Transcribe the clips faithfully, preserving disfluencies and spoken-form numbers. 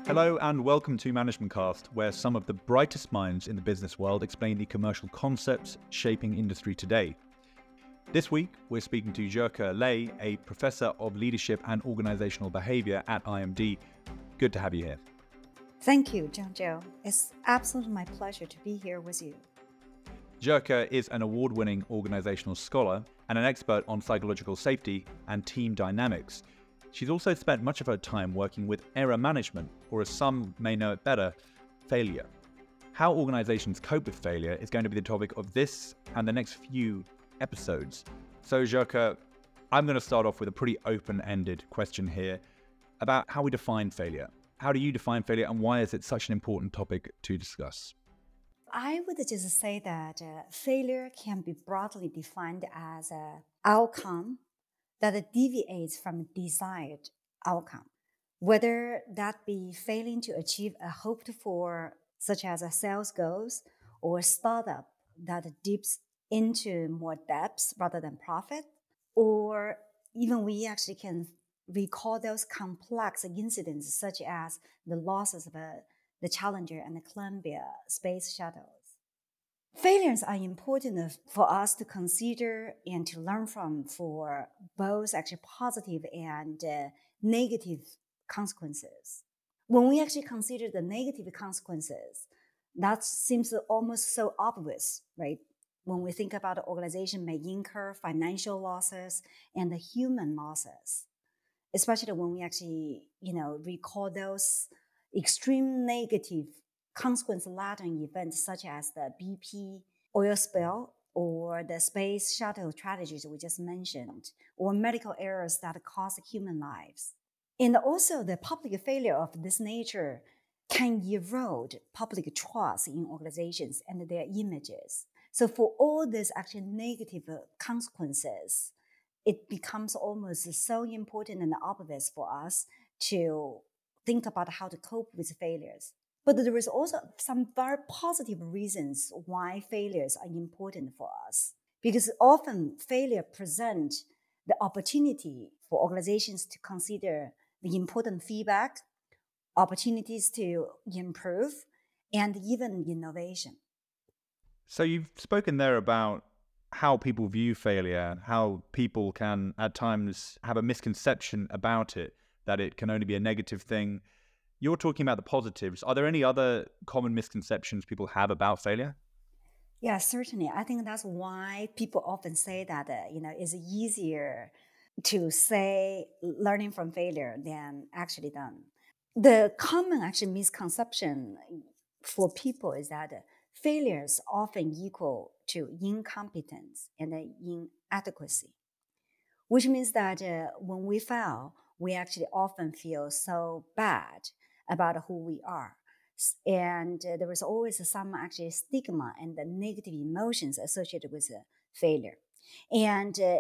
Hello and welcome to Management Cast, where some of the brightest minds in the business world explain the commercial concepts shaping industry today. This week, we're speaking to Jirka Ley, a professor of leadership and organizational behavior at I M D. Good to have you here. Thank you, Zhang Zhou. It's absolutely my pleasure to be here with you. Jirka is an award-winning organizational scholar and an expert on psychological safety and team dynamics. She's also spent much of her time working with error management, or as some may know it better, failure. How organizations cope with failure is going to be the topic of this and the next few episodes. So, Jirka, I'm going to start off with a pretty open-ended question here about how we define failure. How do you define failure, and why is it such an important topic to discuss? I would just say that uh, failure can be broadly defined as an outcome that deviates from desired outcome, whether that be failing to achieve a hoped for, such as a sales goals, or a startup that dips into more debts rather than profit, or even we actually can recall those complex incidents such as the losses of a, the Challenger and the Columbia space shuttles. Failures are important for us to consider and to learn from for both actually positive and uh, negative consequences. When we actually consider the negative consequences, that seems almost so obvious, right? When we think about the organization may incur financial losses and the human losses, especially when we actually, you know, recall those extreme negative consequence-laden events such as the B P oil spill or the space shuttle tragedies we just mentioned, or medical errors that cost human lives. And also the public failure of this nature can erode public trust in organizations and their images. So for all these actually negative consequences, it becomes almost so important and obvious for us to think about how to cope with failures. But there is also some very positive reasons why failures are important for us. Because often failure presents the opportunity for organizations to consider the important feedback, opportunities to improve, and even innovation. So you've spoken there about how people view failure, how people can at times have a misconception about it, that it can only be a negative thing. You're talking about the positives. Are there any other common misconceptions people have about failure? Yeah, certainly. I think that's why people often say that uh, you know it's easier to say learning from failure than actually done. The common actually misconception for people is that uh, failures often equal to incompetence and uh, inadequacy, which means that uh, when we fail, we actually often feel so bad about who we are. S- And uh, there is always some actually stigma and the negative emotions associated with uh, failure. And uh,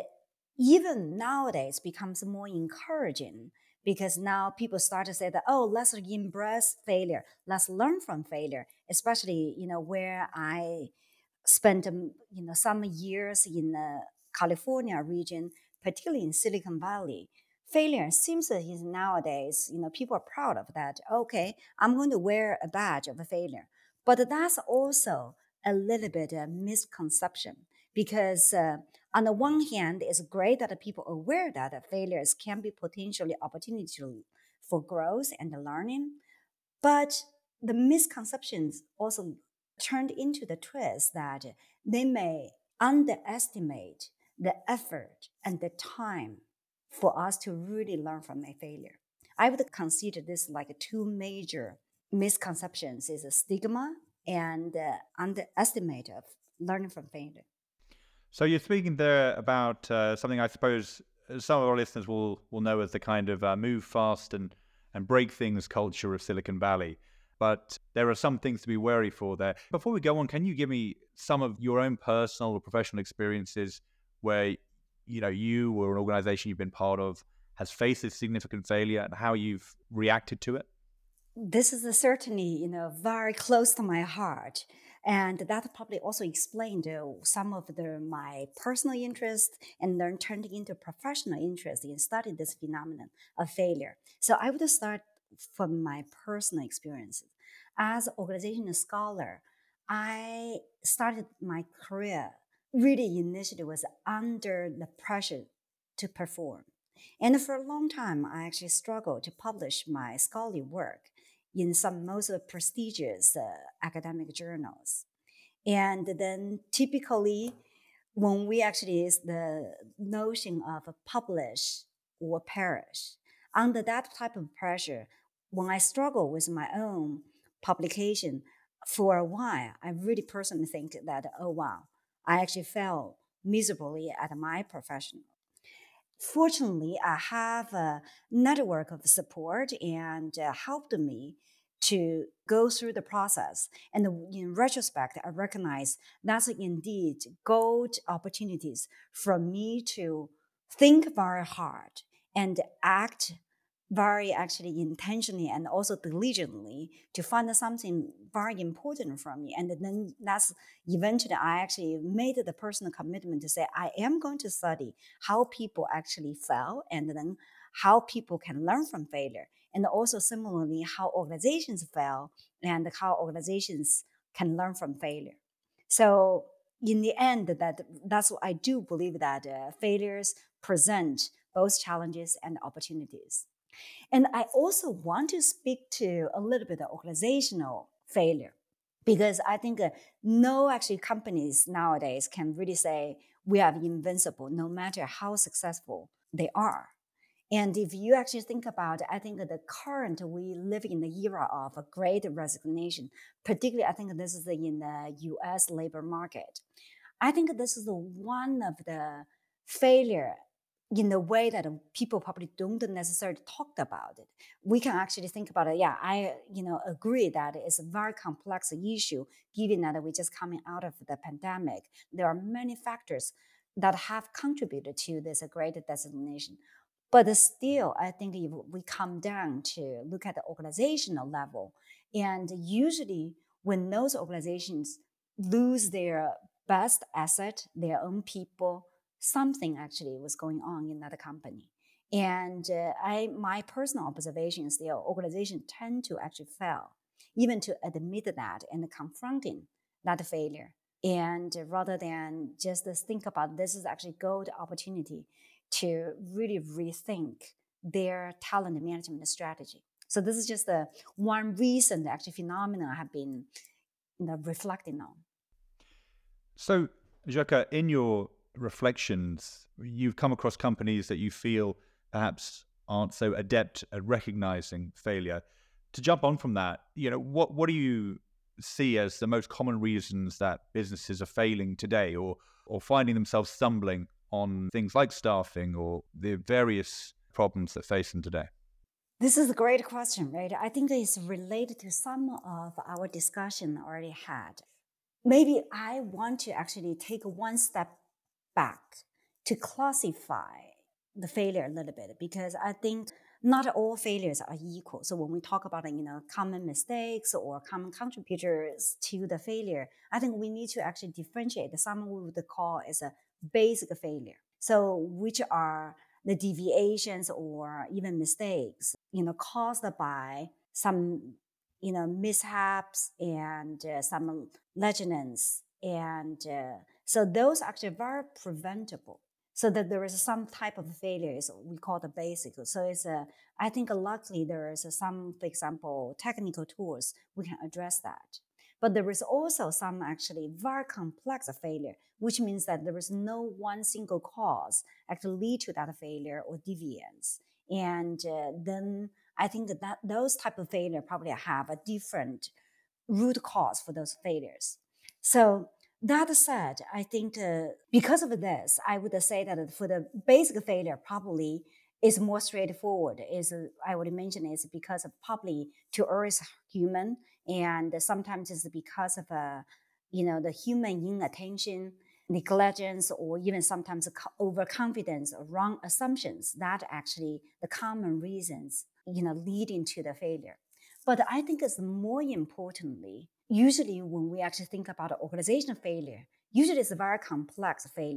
even nowadays becomes more encouraging because now people start to say that, oh, let's embrace failure. Let's learn from failure, especially, you know, where I spent um, you know some years in the California region, particularly in Silicon Valley. Failure seems that is nowadays, you know, people are proud of that. Okay, I'm going to wear a badge of a failure, but that's also a little bit a misconception because uh, on the one hand, it's great that people are aware that failures can be potentially opportunity for growth and learning, but the misconceptions also turned into the twist that they may underestimate the effort and the time for us to really learn from a failure. I would consider this like two major misconceptions is a stigma and uh, underestimate of learning from failure. So you're speaking there about uh, something I suppose some of our listeners will will know as the kind of uh, move fast and and break things culture of Silicon Valley. But there are some things to be wary for there. Before we go on, can you give me some of your own personal or professional experiences where you know you or an organization you've been part of has faced a significant failure and how you've reacted to it? This is a certainly, you know, very close to my heart. And that probably also explained uh, some of the my personal interest and then turned into professional interest in studying this phenomenon of failure. So I would start from my personal experiences. As an organizational scholar, I started my career really initially was under the pressure to perform. And for a long time, I actually struggled to publish my scholarly work in some most prestigious uh, academic journals. And then typically, when we actually is the notion of publish or perish, under that type of pressure, when I struggle with my own publication for a while, I really personally think that, oh wow, I actually fell miserably at my profession. Fortunately, I have a network of support and uh, helped me to go through the process. And in retrospect, I recognize that's indeed gold opportunities for me to think very hard and act very actually intentionally and also diligently to find something very important for me. And then that's eventually I actually made the personal commitment to say, I am going to study how people actually fail and then how people can learn from failure. And also similarly, how organizations fail and how organizations can learn from failure. So in the end, that that's what I do believe that uh, failures present both challenges and opportunities. And I also want to speak to a little bit of organizational failure because I think uh, no actually companies nowadays can really say we are invincible no matter how successful they are. And if you actually think about it, I think that the current we live in the era of a great resignation, particularly I think this is in the U S labor market. I think this is one of the failure in the way that people probably don't necessarily talk about it. We can actually think about it. Yeah, I you know agree that it's a very complex issue, given that we're just coming out of the pandemic. There are many factors that have contributed to this great designation. But still, I think if we come down to look at the organizational level, and usually when those organizations lose their best asset, their own people, something actually was going on in that company. And uh, I, my personal observation is the organization tend to actually fail, even to admit that and confronting that failure. And rather than just think about this is actually gold opportunity to really rethink their talent management strategy. So this is just the one recent actually phenomenon I have been you know, reflecting on. So, Jacques, in your reflections, you've come across companies that you feel perhaps aren't so adept at recognizing failure. To jump on from that, you know, what what do you see as the most common reasons that businesses are failing today, or or finding themselves stumbling on things like staffing or the various problems that face them today? This is a great question, right? I think it's related to some of our discussion already had. Maybe I want to actually take one step back to classify the failure a little bit because I think not all failures are equal. So when we talk about you know common mistakes or common contributors to the failure, I think we need to actually differentiate. Some we would call as a basic failure. So which are the deviations or even mistakes, you know, caused by some you know mishaps and uh, some legends and uh, so those actually very preventable so that there is some type of failures we call the basic. So it's a I think luckily there is some, for example, technical tools we can address that. But there is also some actually very complex failure, which means that there is no one single cause actually lead to that failure or deviance. And uh, then I think that, that those type of failure probably have a different root cause for those failures. So that said, I think uh, because of this, I would say that for the basic failure, probably is more straightforward. Is uh, I would mention is because of probably to earth human, and sometimes it's because of a you know the human inattention, negligence, or even sometimes overconfidence or wrong assumptions that actually the common reasons you know leading to the failure. But I think it's more importantly, usually when we actually think about organizational failure, usually it's a very complex failure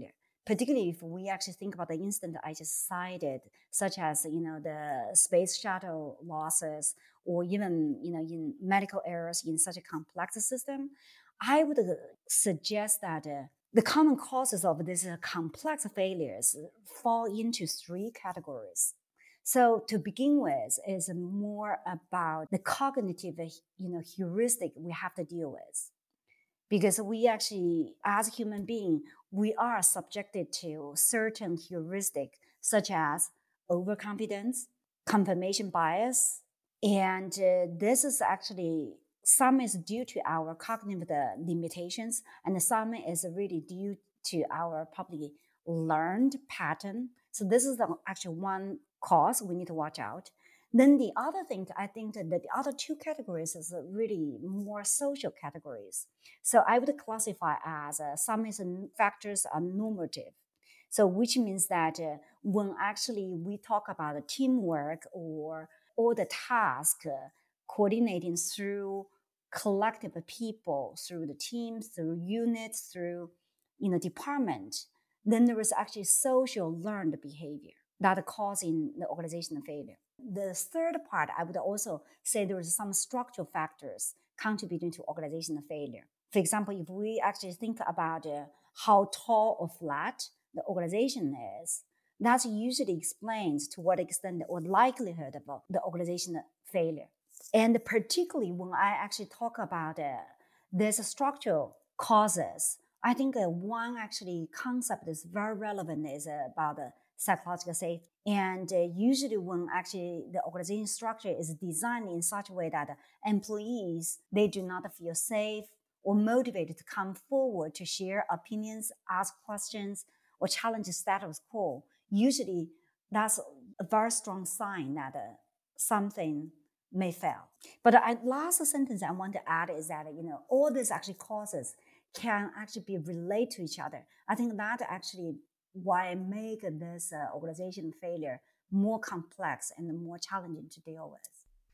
particularly if we actually think about the incident I just cited, such as, you know, the space shuttle losses, or even, you know, in medical errors in such a complex system, I would uh, suggest that uh, the common causes of these uh, complex failures fall into three categories. So to begin with, is more about the cognitive, you know, heuristic we have to deal with, because we actually, as a human being, we are subjected to certain heuristic, such as overconfidence, confirmation bias, and uh, this is actually, some is due to our cognitive uh, limitations, and some is really due to our probably learned pattern. So this is the actually one cause we need to watch out. Then the other thing, I think that the other two categories is really more social categories. So I would classify as uh, some is factors are normative. So which means that uh, when actually we talk about teamwork or all the task uh, coordinating through collective people, through the teams, through units, through, you know, department, then there is actually social learned behavior that are causing the organizational failure. The third part, I would also say there is some structural factors contributing to organizational failure. For example, if we actually think about uh, how tall or flat the organization is, that usually explains to what extent or likelihood of the organizational failure. And particularly when I actually talk about uh, there's a structural causes, I think uh, one actually concept is very relevant is uh, about uh, psychological safety. And uh, usually when actually the organization structure is designed in such a way that uh, employees, they do not feel safe or motivated to come forward to share opinions, ask questions, or challenge the status quo, usually that's a very strong sign that uh, something may fail. But the last sentence I want to add is that, you know, all these actually causes can actually be related to each other. I think that actually why make this uh, organization failure more complex and more challenging to deal with.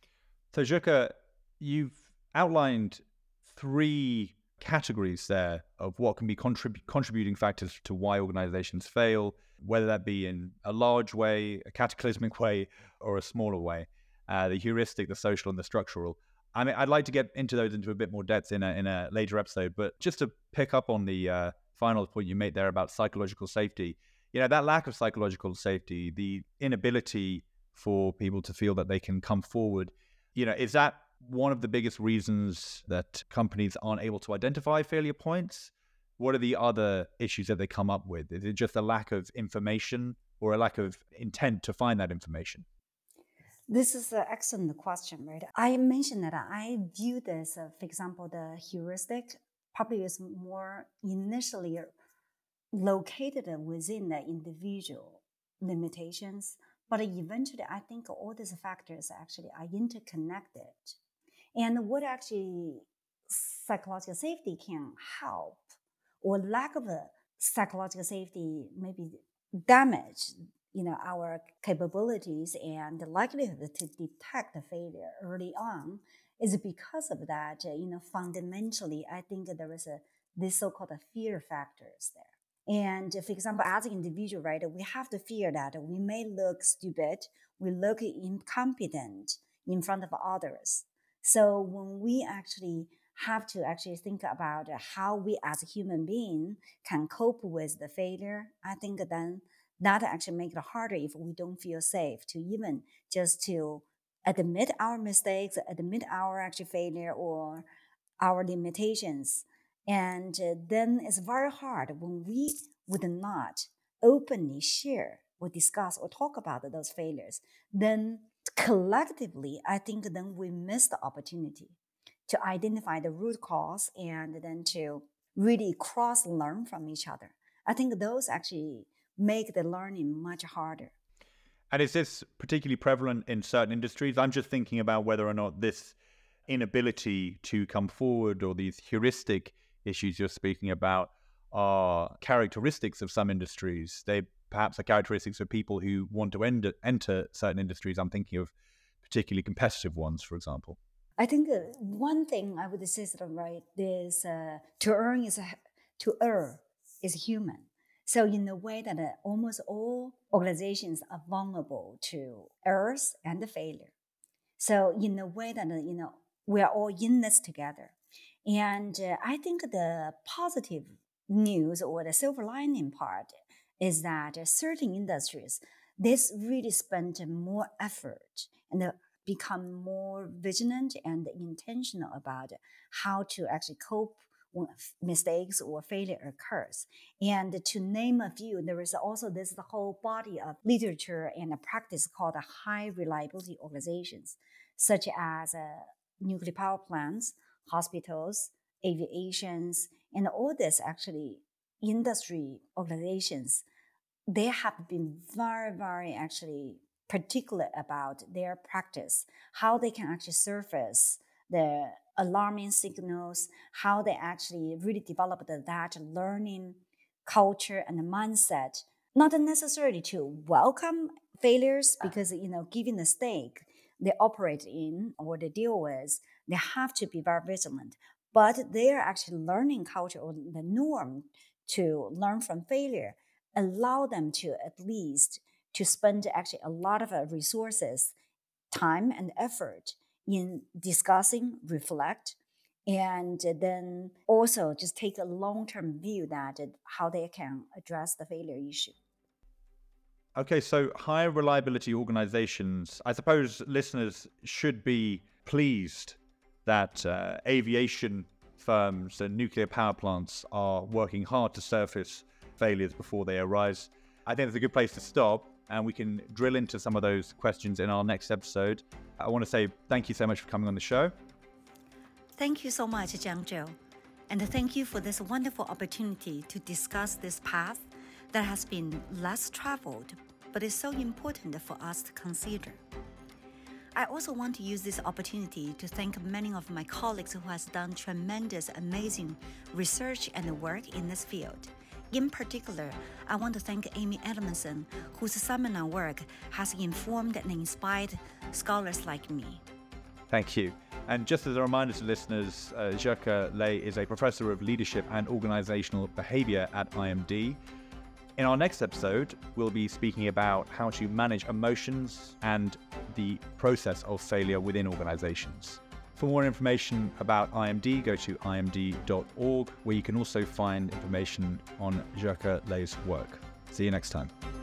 So, Zhuke, you've outlined three categories there of what can be contrib- contributing factors to why organizations fail, whether that be in a large way, a cataclysmic way, or a smaller way. Uh, the heuristic, the social, and the structural. I mean, I'd like to get into those into a bit more depth in a, in a later episode, but just to pick up on the uh, final point you made there about psychological safety, you know, that lack of psychological safety, the inability for people to feel that they can come forward, you know, is that one of the biggest reasons that companies aren't able to identify failure points? What are the other issues that they come up with? Is it just a lack of information or a lack of intent to find that information? This is an excellent question, right? I mentioned that I view this, uh, for example, the heuristic probably is more initially located within the individual limitations, but eventually I think all these factors actually are interconnected. And what actually psychological safety can help, or lack of a psychological safety maybe damage, you know, our capabilities and the likelihood to detect the failure early on, is because of that, uh, you know, fundamentally, I think there is a this so-called fear factors there. And for example, as an individual, right, we have to fear that we may look stupid, we look incompetent in front of others. So when we actually have to actually think about how we as a human being can cope with the failure, I think then that actually makes it harder if we don't feel safe to even just to admit our mistakes, admit our actual failure or our limitations. And uh, then it's very hard when we would not openly share or discuss or talk about those failures. Then collectively, I think then we miss the opportunity to identify the root cause and then to really cross learn from each other. I think those actually make the learning much harder. And is this particularly prevalent in certain industries? I'm just thinking about whether or not this inability to come forward or these heuristic issues you're speaking about are characteristics of some industries. They perhaps are characteristics of people who want to end, enter certain industries. I'm thinking of particularly competitive ones, for example. I think uh, one thing I would say, sort of right, is uh, to earn is a, to err is human. So in a way that uh, almost all organizations are vulnerable to errors and failure. So in a way that, uh, you know, we are all in this together. And uh, I think the positive news or the silver lining part is that uh, certain industries, this really spend more effort and uh, become more vigilant and intentional about how to actually cope when mistakes or failure occurs. And to name a few, there is also this whole body of literature and a practice called high reliability organizations, such as uh, nuclear power plants, hospitals, aviations, and all this actually industry organizations. They have been very, very actually particular about their practice, how they can actually surface the alarming signals, how they actually really develop that learning culture and mindset, not necessarily to welcome failures because, you know, given the stake they operate in or they deal with, they have to be very vigilant. But their actually learning culture or the norm to learn from failure allow them to at least to spend actually a lot of uh, resources, time and effort in discussing, reflect, and then also just take a long-term view that uh, how they can address the failure issue. Okay, so high reliability organizations, I suppose listeners should be pleased that uh, aviation firms and nuclear power plants are working hard to surface failures before they arise. I think it's a good place to stop, and we can drill into some of those questions in our next episode. I want to say thank you so much for coming on the show. Thank you so much, Jiang Zhou. And thank you for this wonderful opportunity to discuss this path that has been less traveled, but is so important for us to consider. I also want to use this opportunity to thank many of my colleagues who has done tremendous, amazing research and work in this field. In particular, I want to thank Amy Edmondson, whose seminar work has informed and inspired scholars like me. Thank you. And just as a reminder to listeners, uh, Zheke Lei is a professor of leadership and organizational behavior at I M D. In our next episode, we'll be speaking about how to manage emotions and the process of failure within organizations. For more information about I M D, go to I M D dot org, where you can also find information on Zheke Lei's work. See you next time.